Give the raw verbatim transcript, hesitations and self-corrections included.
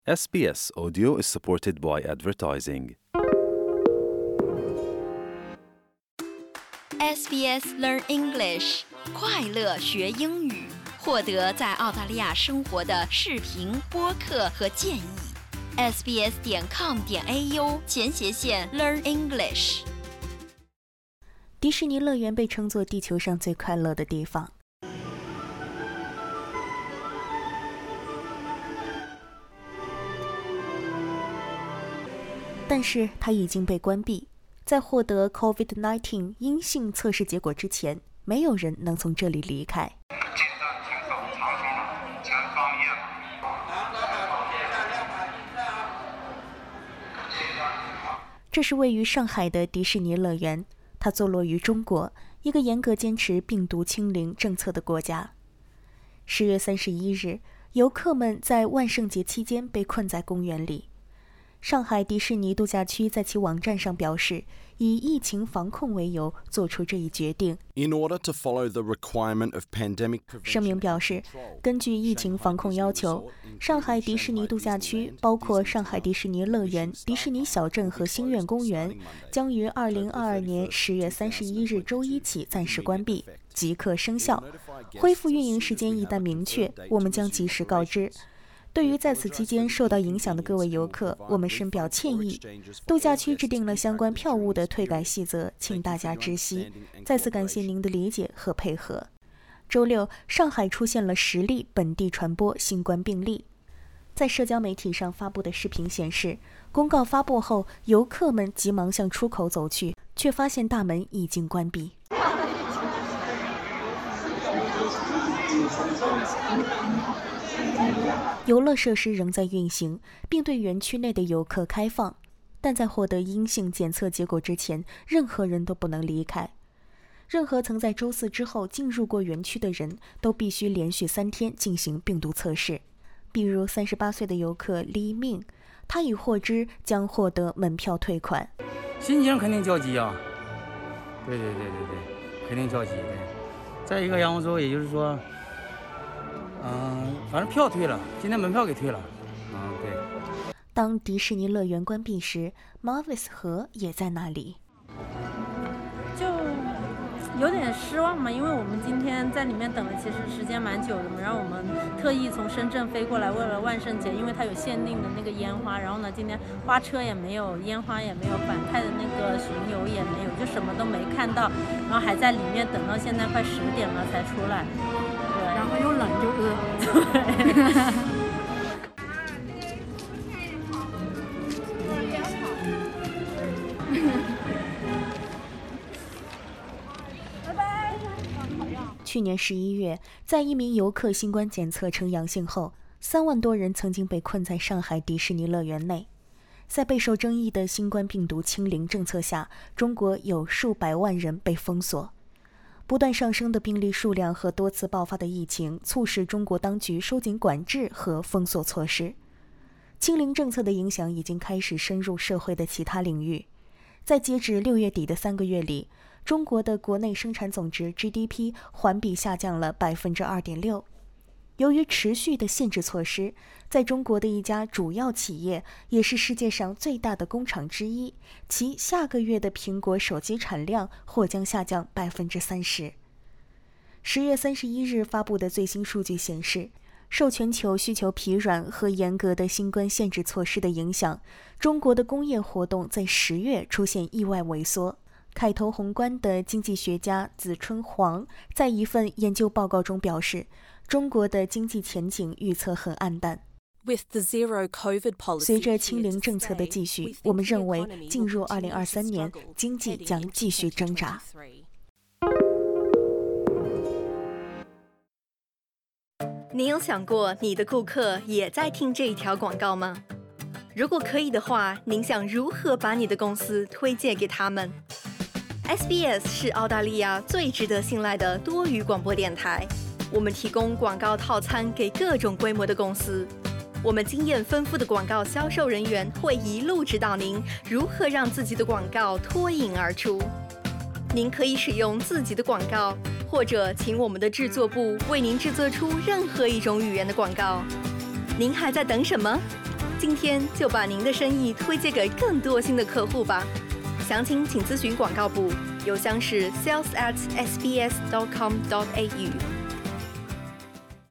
S B S Audio is supported by advertising. S B S Learn English 快乐学英语，获得在澳大利亚生活的视频、播客和建议。sbs 点 com 点 au 前斜线 Learn English。 迪士尼乐园被称作地球上最快乐的地方。但是它已经被关闭，在获得 COVID 十九 阴性测试结果之前，没有人能从这里离开。这是位于上海的迪士尼乐园，它坐落于中国，一个严格坚持病毒清零政策的国家。十月三十一日，游客们在万圣节期间被困在公园里。上海迪士尼度假区在其网站上表示，以疫情防控为由做出这一决定。 In order to follow the requirement of pandemic prevention, 声明表示，根据疫情防控要求，上海迪士尼度假区包括上海迪士尼乐园、迪士尼小镇和星愿公园，将于二零二二年十月三十一日周一起暂时关闭，即刻生效。恢复运营时间一旦明确，我们将及时告知。对于在此期间受到影响的各位游客，我们深表歉意。度假区制定了相关票务的退改细则，请大家知悉。再次感谢您的理解和配合。周六，上海出现了十例本地传播新冠病例。在社交媒体上发布的视频显示，公告发布后，游客们急忙向出口走去，却发现大门已经关闭。游乐设施仍在运行，并对园区内的游客开放，但在获得阴性检测结果之前，任何人都不能离开。任何曾在周四之后进入过园区的人都必须连续三天进行病毒测试。比如三十八岁的游客李命，他已获知将获得门票退款。 心情肯定焦急啊！对对对对对，肯定焦急。对，再一个杨州，也就是说。嗯，反正票退了，今天门票给退了。嗯，对。 当迪士尼乐园关闭时 ，Mavis 河也在那里。 就有点失望嘛，因为我们今天在里面等了，其实时间蛮久的嘛。然后我们特意从深圳飞过来，为了万圣节，因为它有限定的那个烟花。然后呢，今天花车也没有，烟花也没有，反派的那个巡游也没有，就什么都没看到。然后还在里面等到现在快十点了才出来。 然后又冷又饿。 拜拜。 去年十一月，在一名游客新冠检测呈阳性后，三万多人曾经被困在上海迪士尼乐园内。在备受争议的新冠病毒清零政策下，中国有数百万人被封锁。不断上升的病例数量和多次爆发的疫情，促使中国当局收紧管制和封锁措施。清零政策的影响已经开始深入社会的其他领域。在截止六月底的三个月里，中国的国内生产总值 G D P 环比下降了 百分之二点六。由于持续的限制措施，在中国的一家主要企业，也是世界上最大的工厂之一，其下个月的苹果手机产量或将下降 百分之三十。十月三十一日发布的最新数据显示，受全球需求疲软和严格的新冠限制措施的影响，中国的工业活动在十月出现意外萎缩。凯投宏观的经济学家子春黄在一份研究报告中表示，中国的经济前景预测很暗淡。随着清零政策的继续，我们认为进入二零二三年，经济将继续挣扎。 你有想过你的顾客也在听这一条广告吗？如果可以的话，您想如何把你的公司推荐给他们？ S B S 是澳大利亚最值得信赖的多语广播电台，我们提供广告套餐给各种规模的公司。我们经验丰富的广告销售人员会一路指导您如何让自己的广告脱颖而出。您可以使用自己的广告，或者请我们的制作部为您制作出任何一种语言的广告。您还在等什么？ 今天就把您的生意推荐给更多新的客户吧。详情请咨询广告部，邮箱是 sales at s b s dot com dot a u。